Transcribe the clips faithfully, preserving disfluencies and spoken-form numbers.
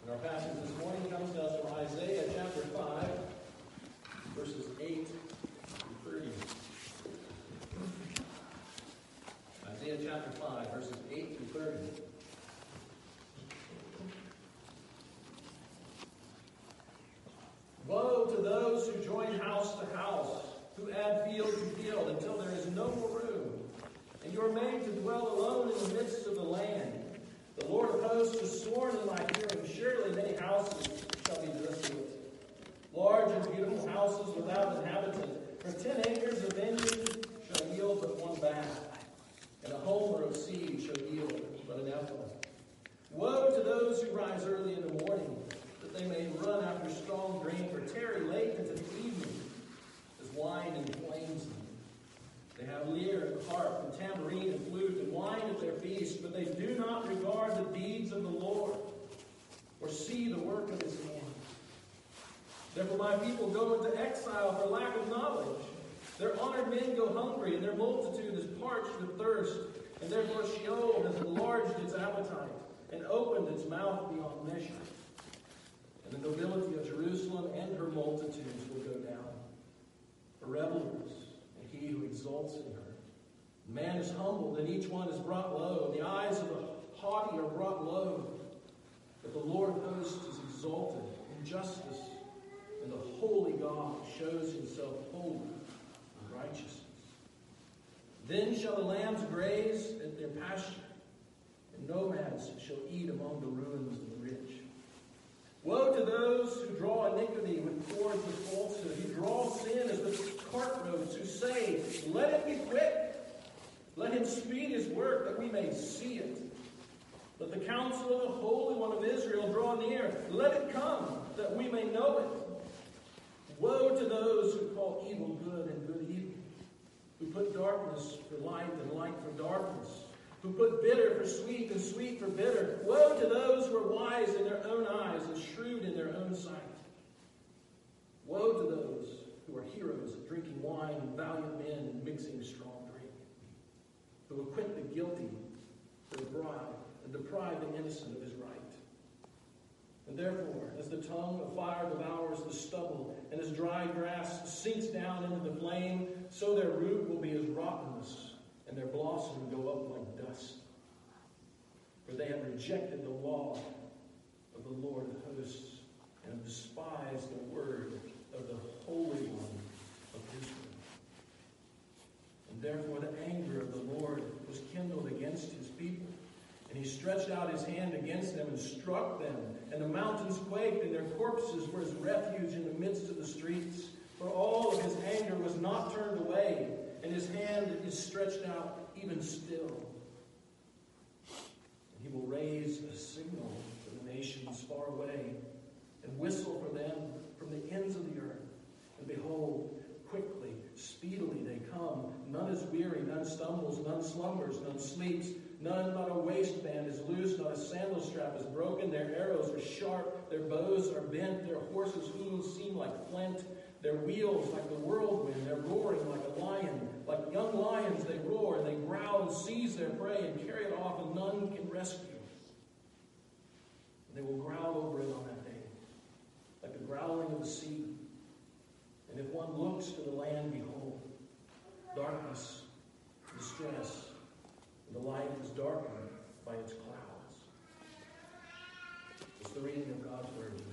And our passage this morning comes to us from Isaiah chapter five, verses eight through thirty. Isaiah chapter five, verses eight through thirty. Woe to those who join house to house, who add field to field until there is no more room, and you are made to dwell alone in the midst of the land. The Lord of hosts has sworn in my hearing, surely many houses shall be desolate, large and beautiful houses without inhabitant. For ten acres of vineyard shall yield but one bath, and a homer of seed shall yield but an ephah. Woe to those who rise early in the morning, that they may run after strong drink, or tarry late into the evening, as wine inflames them. They have lyre and harp and tambourine and flute and wine at their feast, but they do not regard the deeds of the Lord, or see the work of his hand. Therefore my people go into exile for lack of knowledge. Their honored men go hungry, and their multitude is parched with thirst. And therefore Sheol has enlarged its appetite, and opened its mouth beyond measure. And the nobility of Jerusalem and her multitudes will go down. For revelers, and he who exalts in her. Man is humbled, and each one is brought low. And the eyes of the haughty are brought low. But the Lord of hosts is exalted in justice, and the holy God shows himself holy and righteousness. Then shall the lambs graze at their pasture, and nomads shall eat among the ruins of the rich. Woe to those who draw iniquity with cords of falsehood, who draw sin as with cart ropes, who say, let it be quick, let him speed his work, that we may see it. Let the counsel of the Holy One of Israel draw near, let it come, that we may know it. Woe to those who call evil good and good evil, who put darkness for light and light for darkness, who put bitter for sweet and sweet for bitter. Woe to those who are wise in their own eyes and shrewd in their own sight. Woe to those who are heroes at drinking wine and valiant men in mixing strong drink, who acquit the guilty for the bribe and deprive the innocent of his right. And therefore, as the tongue of fire devours the stubble, and as dry grass sinks down into the flame, so their root will be as rottenness, and their blossom go up like dust. For they have rejected the law of the Lord of hosts, and have despised the word of the Holy One of Israel. And therefore the anger of the Lord was kindled against his people, and he stretched out his hand against them and struck them, and the mountains quaked, and their corpses were as refuge in the midst of the streets. For all of his anger was not turned away, and his hand is stretched out even still. And he will raise a signal for the nations far away, and whistle for them from the ends of the earth. And behold, quickly, speedily they come. None is weary, none stumbles, none slumbers, none sleeps. None but a waistband is loose, not a sandal strap is broken. Their arrows are sharp, their bows are bent, their horses' hooves seem like flint, their wheels like the whirlwind, they're roaring like a lion. Like young lions they roar, and they growl and seize their prey and carry it off, and none can rescue. And they will growl over it on that day, like the growling of the sea. And if one looks to the land, behold, darkness, distress, and the light is darkened by its clouds. It's the reading of God's word, please.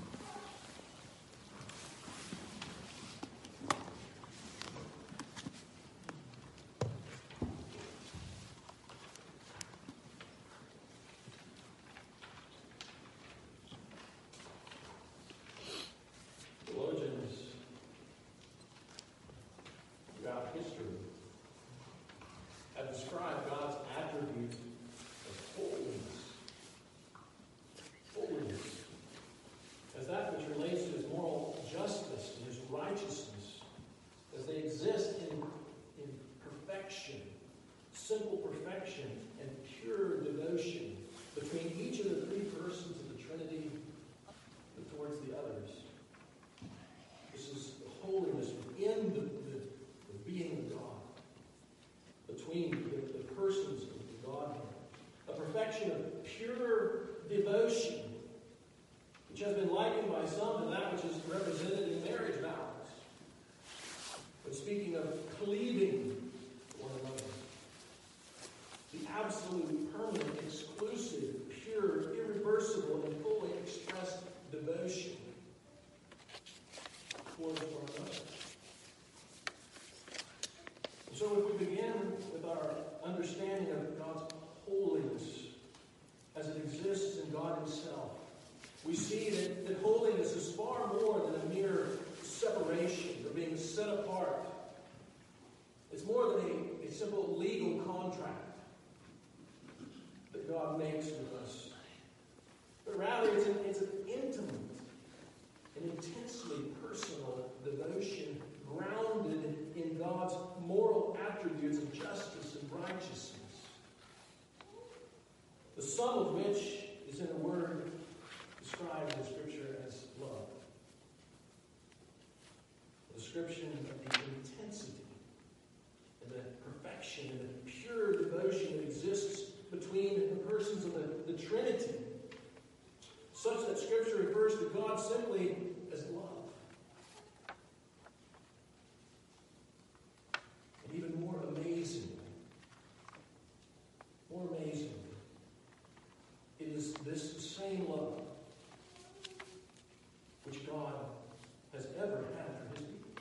Theologians throughout history have described God's attribute of holiness. Holiness. we see that, that holiness is far more than a mere separation or being set apart. It's more than a, a simple legal contract that God makes with us. But rather, it's an, it's an intimate and intensely personal devotion grounded in God's moral attributes of justice and righteousness. The sum of which is in a word described in Scripture as love. A description of the intensity and the perfection and the pure devotion that exists between the persons of the, the Trinity, such that Scripture refers to God simply as love. And even more amazingly, more amazingly, it is this same love which God has ever had for his people.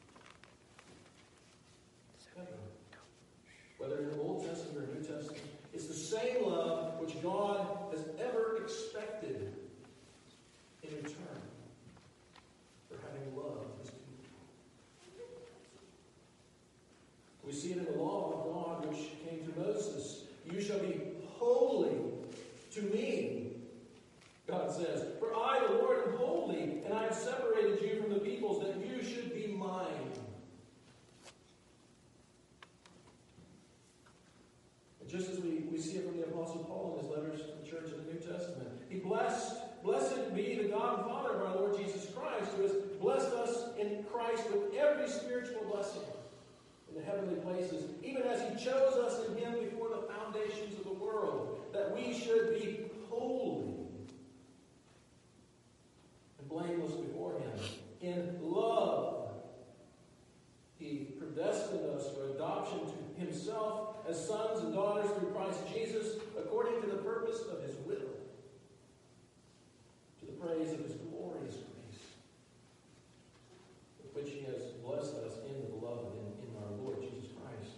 Ever. Whether in the Old Testament or New Testament, it's the same love which God has ever expected in return for having loved his people. We see it in the law of God which came to Moses. You shall be holy to me, God says. For I, the Lord, am holy, and I have separated you from the peoples that you should be mine. And just as we, we see it from the Apostle Paul in his letters to the church of the New Testament, he blessed, blessed be the God and Father of our Lord Jesus Christ, who has blessed us in Christ with every spiritual blessing in the heavenly places, even as he chose us in him before the foundations of the world, that we should be holy and blameless before him. In love, he predestined us for adoption to himself as sons and daughters through Christ Jesus, according to the purpose of his will, to the praise of his glorious grace, with which he has blessed us in the beloved, in, in our Lord Jesus Christ.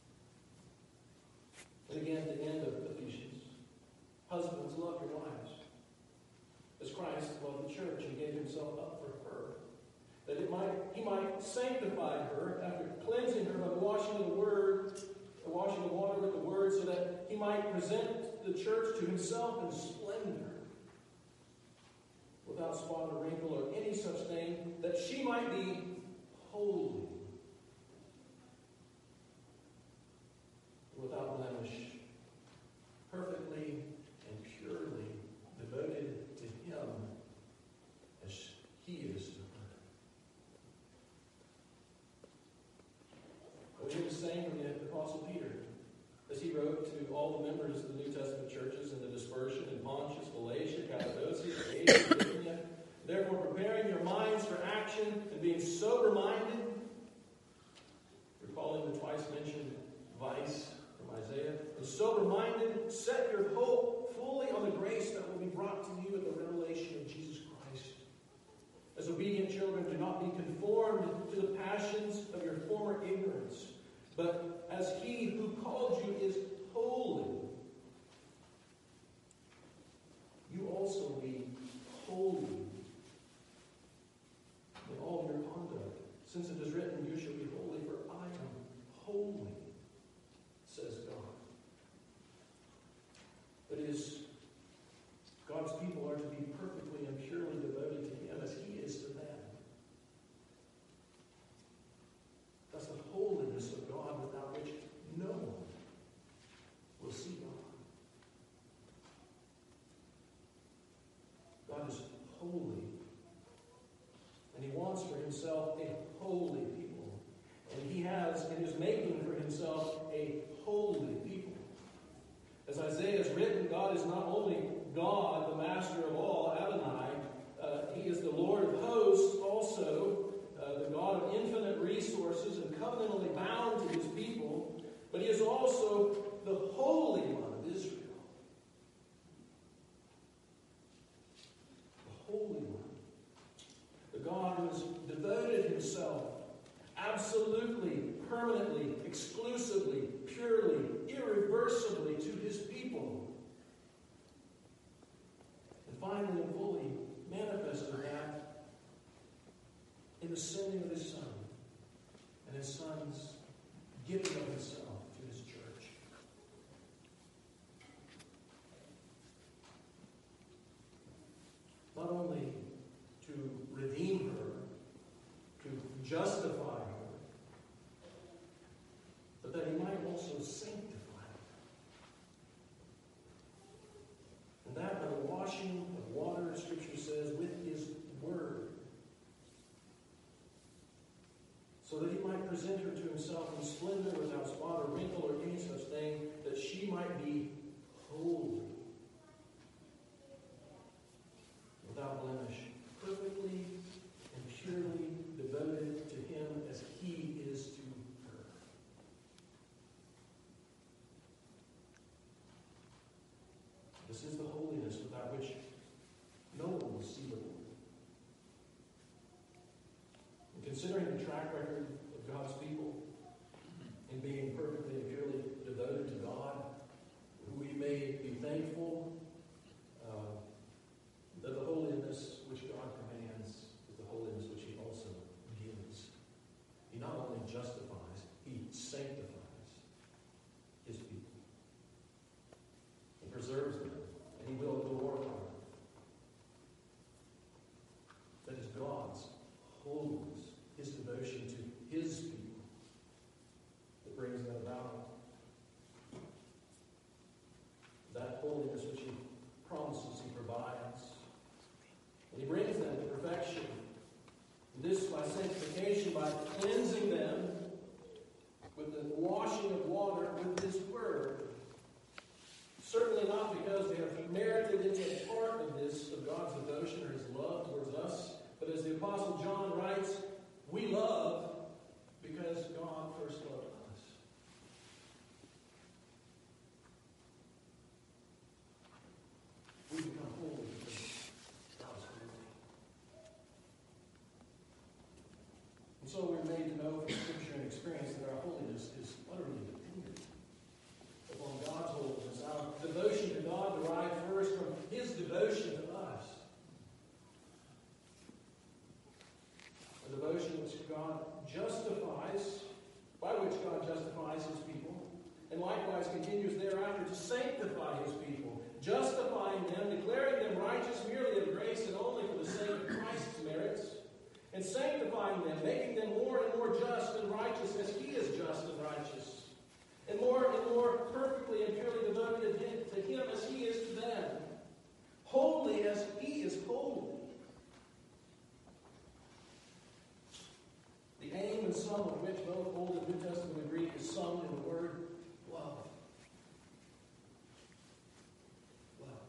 And again, at the end of Ephesians, husbands, love your wives, as Christ loved the church and gave himself up for her, that it might he might sanctify her after cleansing her by the washing of the word, the washing of water with the word, so that he might present the church to himself in splendor, without spot or wrinkle or any such thing, that she might be holy, without blemish, perfectly and purely devoted to him as he is to her. We hear the same from the Apostle Peter, as he wrote to all the members of the New Testament churches in the dispersion in Pontus, Galatia, Cappadocia, Asia, Bithynia. Therefore, preparing your minds for action and being sober-minded, recalling the twice mentioned vice from Isaiah, and sober-minded, set your hope fully on the grace that will be brought to you at the revelation of Jesus Christ. As obedient children, do not be conformed to the passions of your former ignorance, but as he who called you is holy, you also be holy in all your conduct, since it is written, you shall be holy, for I am holy, says God. That is, God's people are to be perfectly and purely devoted to him as he is to them. That's the holiness of God, without which no one will see God. God is holy, and he wants for himself a holy people. And he has, and is making for himself a holy people. As Isaiah has written, God is not only God, the master of all, Adonai, uh, he is the Lord of hosts also, uh, the God of infinite resources and covenantally bound to his people, but he is also the Holy One of Israel. The Holy One. The God who has devoted himself absolutely, permanently, exclusively, purely, irreversibly to his people. And finally and in the sending of his Son, and his Son's giving of himself to his church. Not only to redeem her, to justify her, but that he might also sanctify her. And that by the washing of water, Scripture says, with his word. So that he might present her to himself in splendor, without spot or wrinkle or any such thing, that she might be holy, without blemish, perfectly and purely devoted to him as he is to her. This is the holiness without which no one will see the Lord. And considering the track record of God's people in being perfectly and purely devoted to God, we may be thankful uh, that the holiness which God commands is the holiness which he also gives. He not only justifies, he sanctifies his people. He preserves them, and he will glorify them. That is God's holiness, his devotion to his people, that brings that about. That holiness which he promises, he provides. And he brings them to perfection. And this by sanctification, by cleansing them with the washing of water with his word. Certainly not because they have merited any part of this, of God's devotion or his love towards us, but as the Apostle John writes, we love because God first loved us. We become holy because God is holy. And so we're made to know from Scripture and experience that our holiness is utterly dependent upon God's holiness. Our devotion to God derived first from his devotion to us. A devotion which God justifies, by which God justifies his people, and likewise continues thereafter to sanctify his people, justifying them, declaring them righteous merely of grace and only for the sake of Christ's merits, and sanctifying them, making them more and more just and righteous as he is just and righteous, and more and more perfectly and purely devoted to him as he is to them, holy as he is holy. The aim and sum of which both Old and New Testament agree is summed in the word love. Love.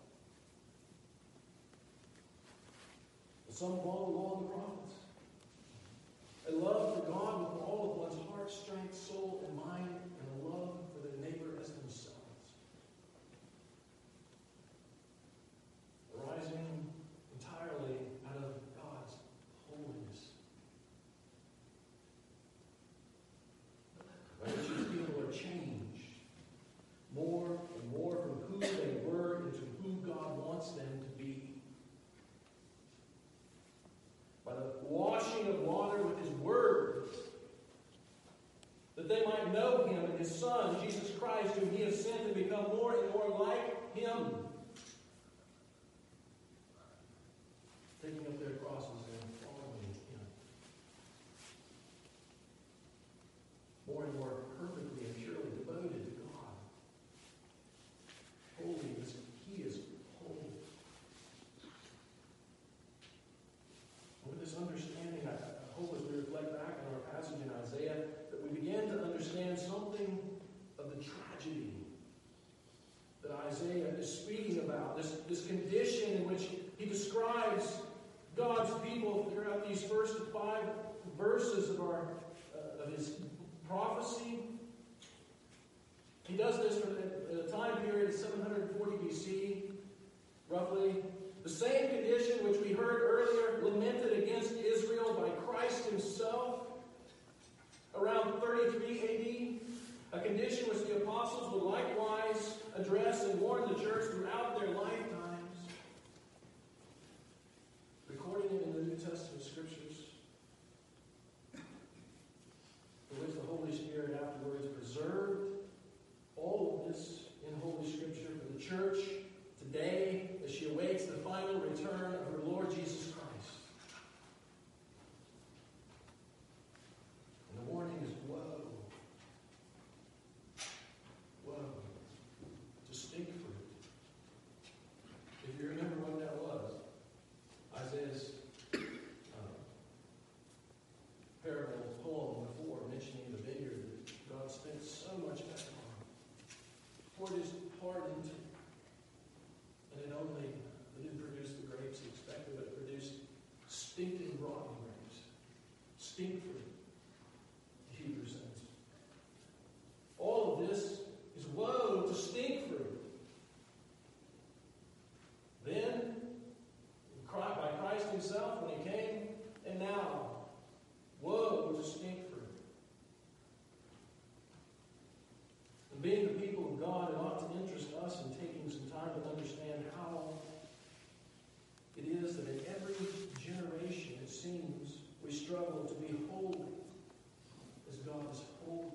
The sum of all the law and the prophets. A love for God with all of one's heart, strength, soul, and mind, and a love for their neighbor as themselves. Arising entirely out of God's holiness. By which his people are changed more and more from who they were into who God wants them to be. By the washing of water with his word, that they might know him and his Son, Jesus Christ, whom he has sent, and become more and more like him. Taking up their crosses and following him. More and more perfectly and purely devoted to God. Holy as he is holy. And with this understanding, I hope as we reflect back on our passage in Isaiah, that we begin to understand something of the tragedy that Isaiah is speaking about. This, this condition in which he describes God's people throughout these first five verses of, our, uh, of his prophecy. He does this for a time period of seven hundred forty B C, roughly. The same condition which we heard earlier lamented against Israel by Christ himself around thirty-three A D. A condition which the apostles would likewise address and warn the church throughout their lifetimes. Recording it in the New Testament scriptures. struggle to be holy as God is holy.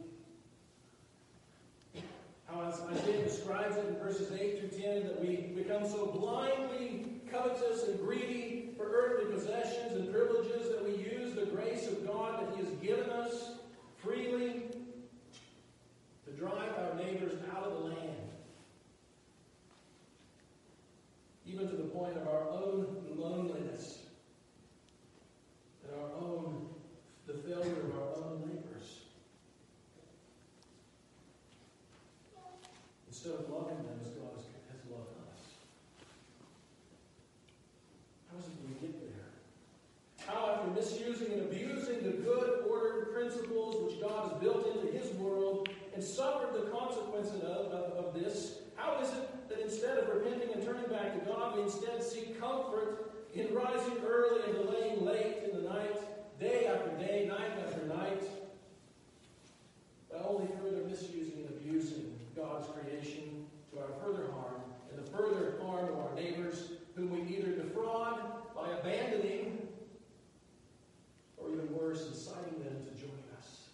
How as Isaiah describes it in verses eight through ten, that we become so blindly covetous and greedy for earthly possessions and privileges that we use the grace of God that He has given us freely to drive our neighbors out of the land. Even to the point of our own loneliness and our own, the failure of our own neighbors. Instead of loving them as God has loved us. How is it we get there? How, after misusing and abusing the good ordered principles which God has built into His world and suffered the consequences of, of, of this, how is it that instead of repenting and turning back to God, we instead seek comfort in rising early and delaying late in the night, day after day, night after night, by only further misusing and abusing God's creation to our further harm and the further harm of our neighbors, whom we either defraud by abandoning or even worse, inciting them to join us?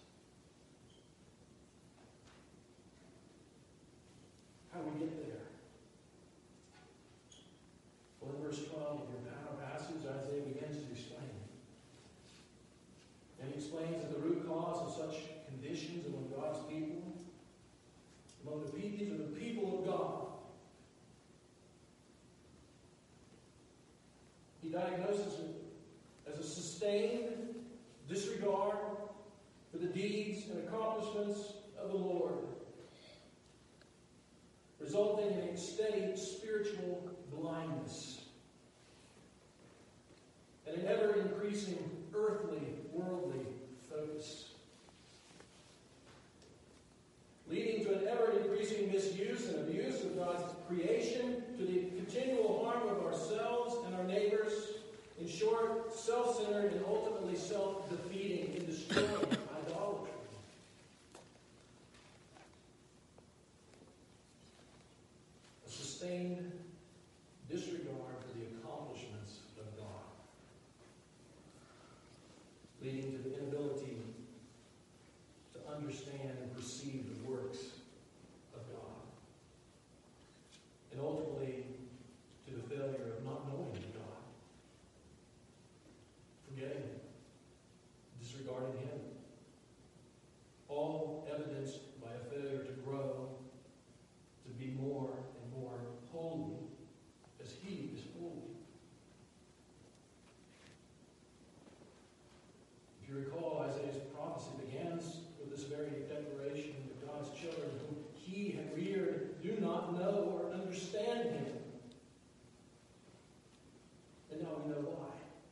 How do we get there? Well, in verse twelve of your passage, Isaiah begins to explain. And he explains that the root cause of such conditions among God's people, among the people, these are the people of God. He diagnoses it as a sustained disregard for the deeds and accomplishments of the Lord, resulting in a steady spiritual blindness and an ever-increasing earthly, worldly focus, leading to an ever-increasing misuse and abuse of God's creation, to the continual harm of ourselves and our neighbors. In short, self-centered and ultimately self-defeating and destroying idolatry. A sustained disregard for the accomplishments of God, leading to the inability to understand and perceive the works of God, and ultimately to the failure of not knowing God, forgetting Him, disregarding Him, all evidenced by a failure to grow, to be more and more holy as He is holy. If you recall, Isaiah's prophecy begins with this very declaration that God's children whom He had reared do not know or understand Him. And now we know why.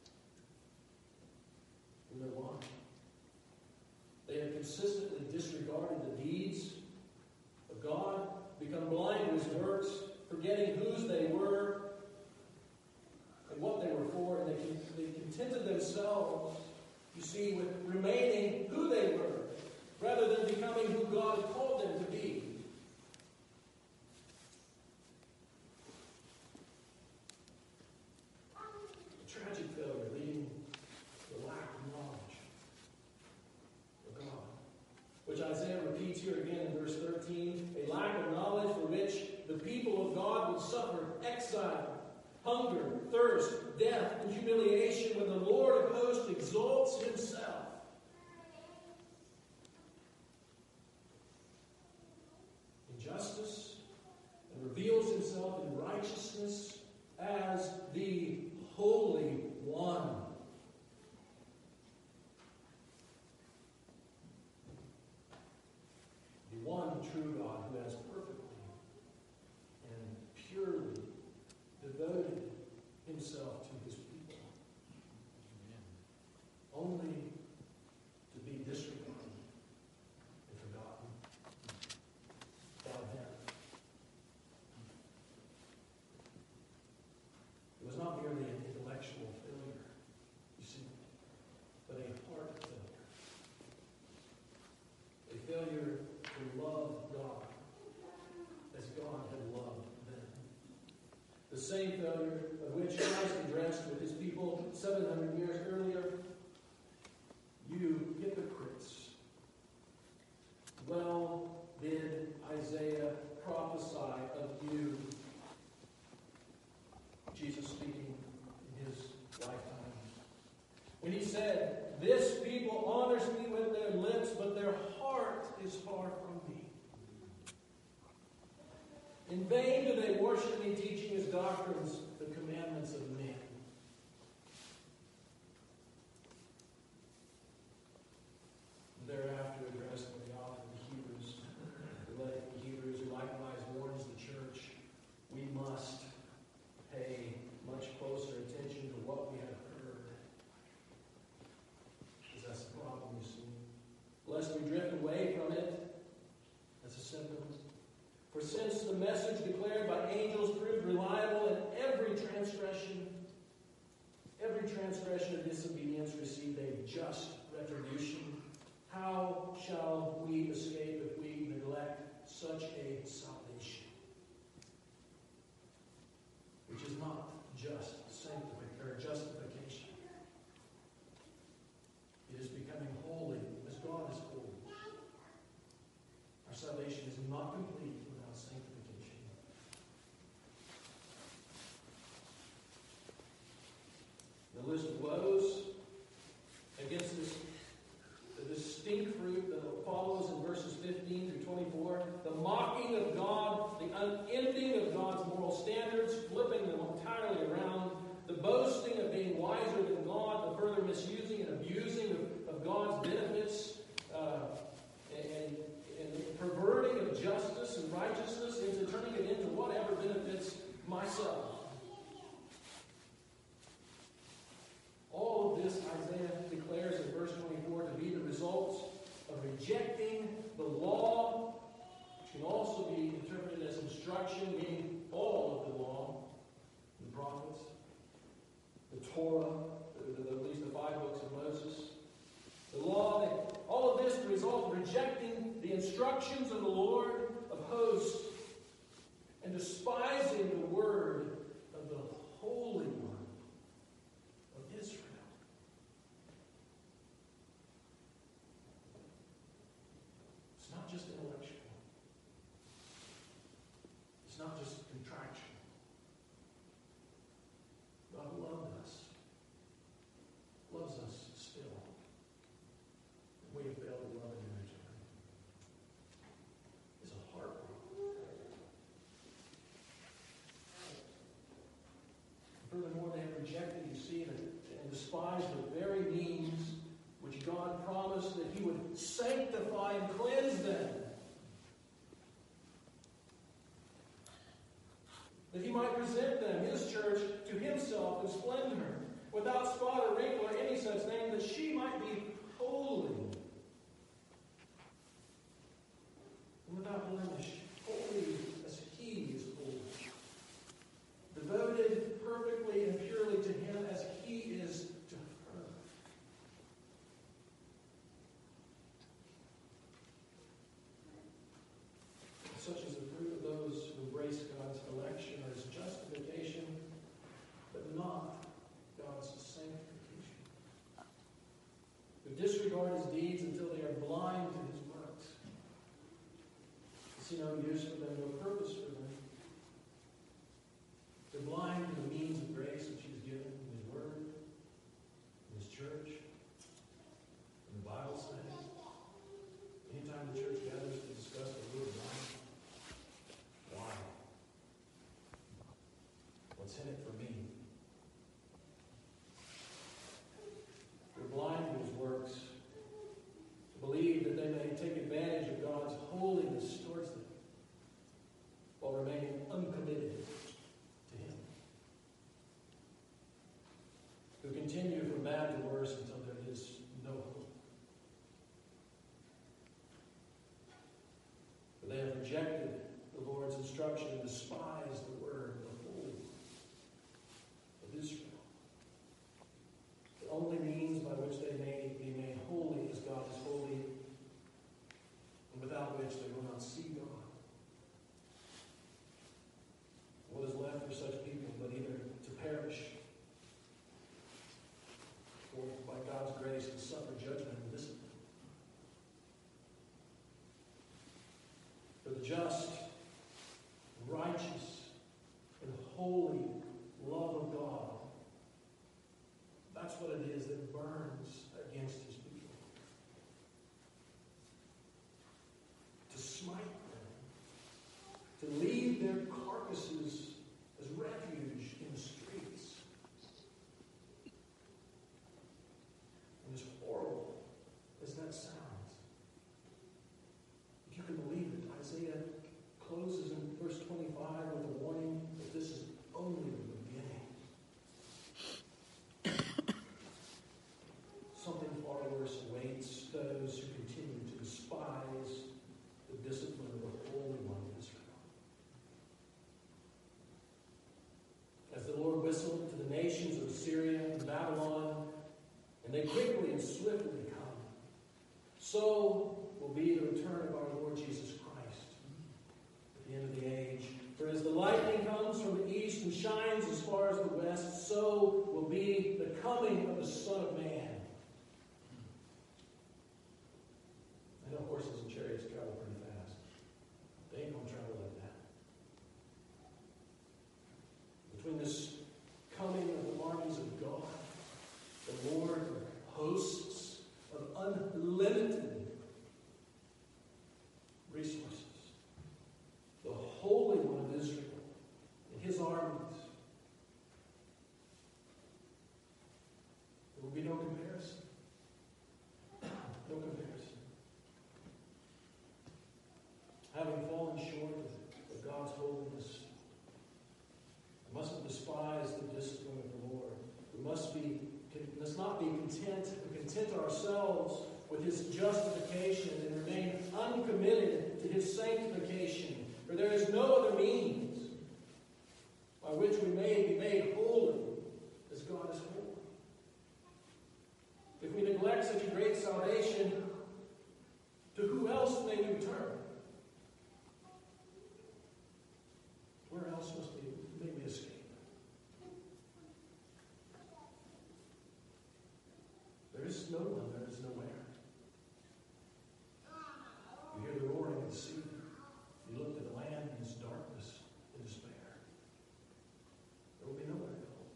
We know why. They have consistently disregarded the deeds of God, become blind to His works, forgetting whose they were and what they were for, and they, they contented themselves, you see, with remaining who they were, rather than becoming who God had called them to be. A tragic failure leading to a lack of knowledge of God, which Isaiah repeats here again in verse thirteen, a lack of knowledge for which the people of God would suffer exile, hunger, thirst, death, and humiliation when the Lord of hosts exalts Himself. In justice, and reveals Himself in righteousness as the Holy One. The one true God who has perfectly and purely devoted Himself to His people. Amen. Only to be disregarded and forgotten by them. It was not merely an intellectual failure, you see, but a heart failure. A failure to love God as God had loved them. The same failure of which Christ addressed with His people seven hundred years earlier when he said, "This people honors me with their lips, but their heart is far from me. In vain do they worship me, teaching as doctrines the commandments of men." Thereafter addressed by the author of the Hebrews, the letter to the Hebrews, who likewise warns the church, we must pay much closer attention to what we have heard. Because that's the problem, you see. Lest we drift away from it, that's a symptom. For since the message declared by angels proved reliable, and every transgression, every transgression of disobedience received a just retribution, how shall we escape if we neglect such a salvation, which is not just sanctification or justification? It is becoming holy as God is holy. Our salvation is not complete without sanctification. The list of woes against this the distinct fruit that follows in verses fifteen through twenty-four, the mocking of God, the unending of God's moral standards, flipping them entirely around, the boasting of being wiser than God, the further misusing and abusing of, of God's benefits, uh, and, and perverting of justice and righteousness into turning it into whatever benefits myself. All of this Isaiah declares in verse twenty-four to be the results of rejecting the law, which can also be interpreted as instruction, meaning all of the law, the prophets, the Torah, at least the five books of Moses. The law, all of this the result of rejecting the instructions of the Lord of hosts and despising the word of the Holy One of Israel. It's not just intellectual. It's not just contractual. God loved us. Loves us still. And we have failed to love Him in return. It's a heartbreak. Furthermore, they have rejected, you see, and, and despised the very means which God promised that He would sanctify and cleanse them. That He might present them, His church, to Himself in splendor, without spot or wrinkle or any such thing, that she might be holy and without blemish, holy as He is holy, devoted perfectly and purely to Him as He is to her. Such is the fruit of those who embrace God's election or His justification, but not God's sanctification. Who disregard His deeds until they are blind to His works. See no use for them, no purpose for them. They're blind to the means of grace which He has given in His Word, in His church, in the Bible study. Anytime the church gathers to discuss the Word of God, why? What's in it for me? They're blind to His works, to believe that they may take advantage of God's holiness towards them, while remaining uncommitted to Him. Who continue from bad to worse until there is no hope. For they have rejected the Lord's instruction and despised the word of the Holy of Israel. The only means by which they may be made holy is God is holy, and without which they will not see God. What is left for such people but either to perish or by God's grace to suffer judgment and discipline? For the just, righteous, and holy love of God That's what it is that burns against his people. To smite them. To leave their carcasses as refuge in the streets. And as horrible as that sounds, if you can believe it, Isaiah closes in verse twenty-five with a warning that this is only the beginning. Something far worse awaits those who continue to despise the discipline of the Holy One of Israel. As the Lord whistled to the nations of Assyria and Babylon, and they quickly and swiftly come, so will be the return of our Lord Jesus Christ at the end of the age. For as the lightning comes from the east and shines as far as the west, so will be the coming of the Son of Man. I know horses and chariots travel pretty fast. They ain't going to travel like that. Between this coming of the armies of God, the Lord of hosts of unlimited resources, the Holy One of Israel and his armies, there will be no comparison. No comparison. Having fallen short of God's holiness, we mustn't despise the discipline of the Lord. We must be, let's not be content, content ourselves with his justification and remain uncommitted to his sanctification. For there is no other means by which we may be made holy as God is holy. If we neglect such a great salvation, to who else may we turn? Where else must we, may we escape? There is no one, there is nowhere. You hear the roaring of the sea. You look to the land in its darkness and despair. There will be nowhere to go.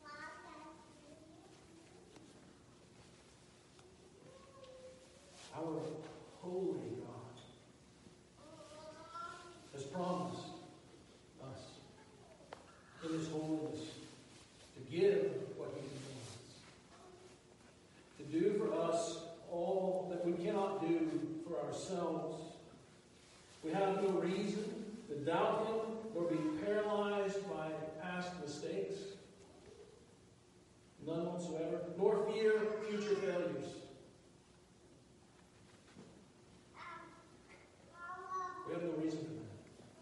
Our holy God has promised us in his holiness to give what he commands, to do for us all that we cannot do for ourselves. We have no reason to doubt him nor be paralyzed by past mistakes, none whatsoever, nor fear future failures. We have no reason for that.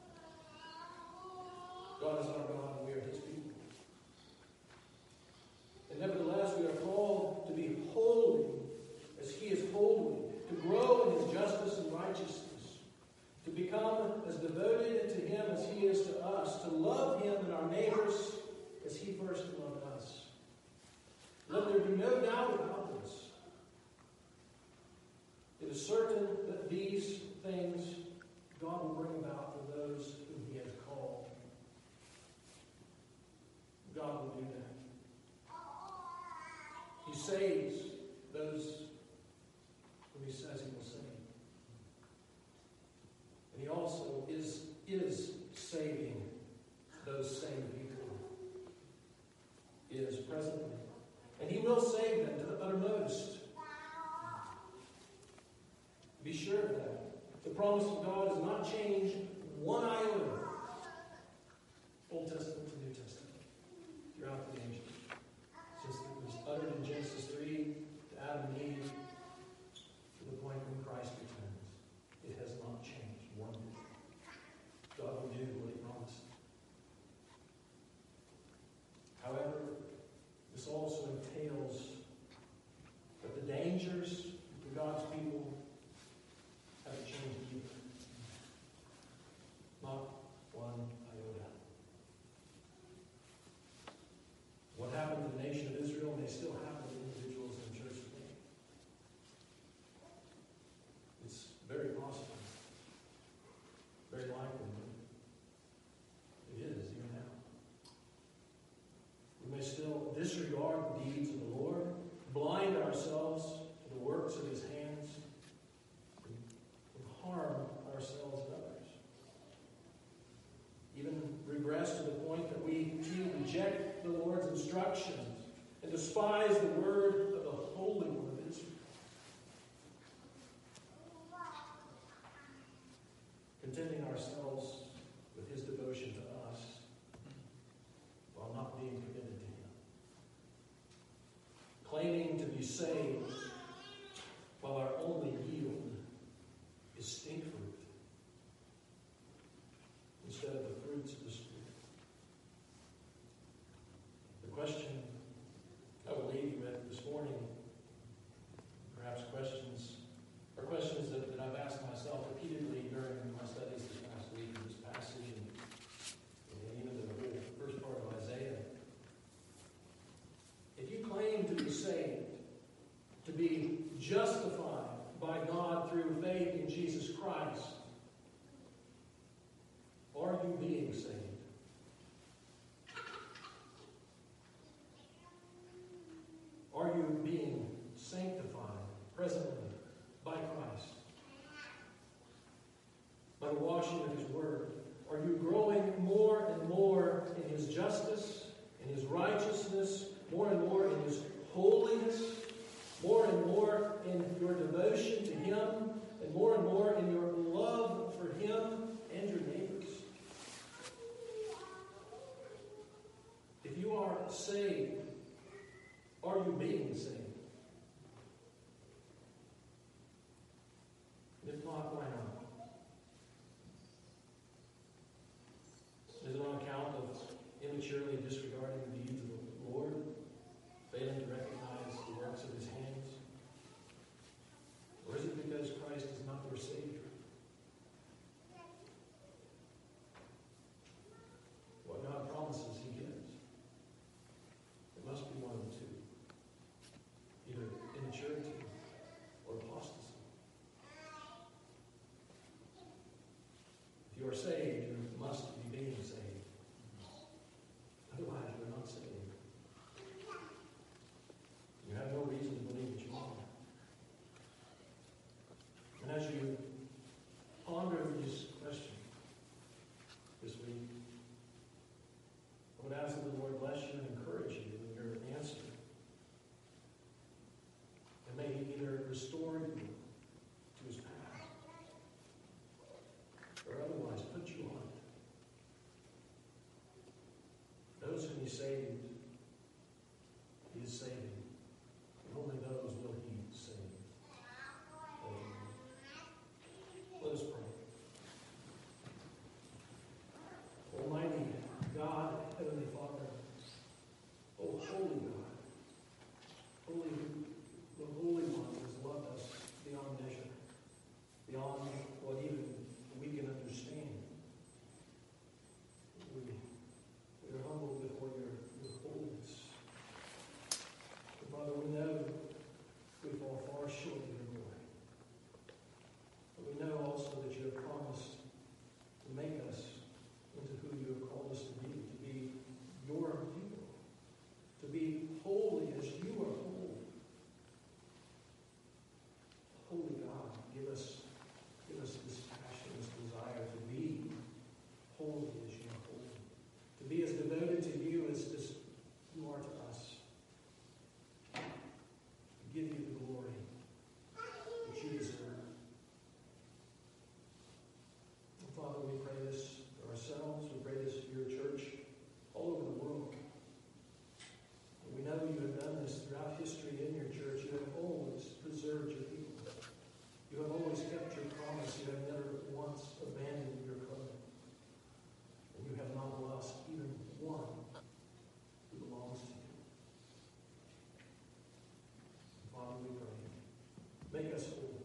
God is our God and we are his people. And nevertheless, we are called to be holy as he is holy, to grow in his justice and righteousness, to become as devoted to him as he is to us, to love him and our neighbors as he first loved us. Let there be no doubt about this. It is certain that these things God will bring about for those whom he has called. God will do that. He saves those whom he says he will save. And he also is, is saving those same people. Is presently. And he will save them to the uttermost. Be sure of that. The promise of God has not changed one iota. Old Testament to New Testament. Throughout the ages. Since it was uttered in Genesis three to Adam and Eve to the point when Christ returns. It has not changed one bit. God will do what he promised. However, this also entails that the dangers for God's people haven't changed either. Not one iota. deeds of the Lord, blind ourselves to the works of his hands, and harm ourselves and others. Even regress to the point that we too reject the Lord's instructions and despise the word of the Holy One of Israel. Contenting ourselves with his devotion to us while not being committed to him. Claiming to be saved while our only yield is stink fruit instead of the fruits of the Spirit. The question I will leave you with this morning, perhaps questions, are questions that, that I've asked myself repeatedly during my studies this past week of this passage and, and even the whole first part of Isaiah. If you claim to be saved, to be justified by God through faith in Jesus Christ, are you being saved? Are you being sanctified presently by Christ? By the washing of his word? Are you growing more and more in his justice, in his righteousness, more and more in his holiness, more and more in your devotion to him, and more and more in your love for him and your neighbors? If you are saved, are you being saved? If not, why not? Is it on account of immaturely disregarding the deeds of the Lord, failing to recognize the works of his hands? Or is it because Christ is not your Savior? What God promises he gives. It must be one of the two. Either immaturity or apostasy. If you are saved, you must be being saved. Otherwise, you are not saved. You have no reason to believe that you are. And as you ponder these questions this week, I would ask that the Lord bless you and encourage you in your answer. And may he either restore you to his path or otherwise put you on it. Those whom he saved, he is saving. And only those will he save. Amen. Let us pray. Almighty God, Heavenly Father, O holy God, holy, the Holy One has loved us beyond measure, beyond what even we can understand. We, we are humbled before your, your holiness. And Father, we know we fall far short of your glory. But we know also that you have promised to make us into who you have called us to be, to be your people, to be holy as you are holy. Holy God, give us, give us this passion, this desire to be holy as you are holy, to be as devoted to you as, as you are to us, to give you the glory that you deserve. And Father, we pray this for ourselves, we pray this for your church all over the world. And we know you have done this throughout history in your church. You have always preserved your people. You have always kept your promise. You have never once abandoned your covenant. And you have not lost even one who belongs to you. Father, we pray, make us holy.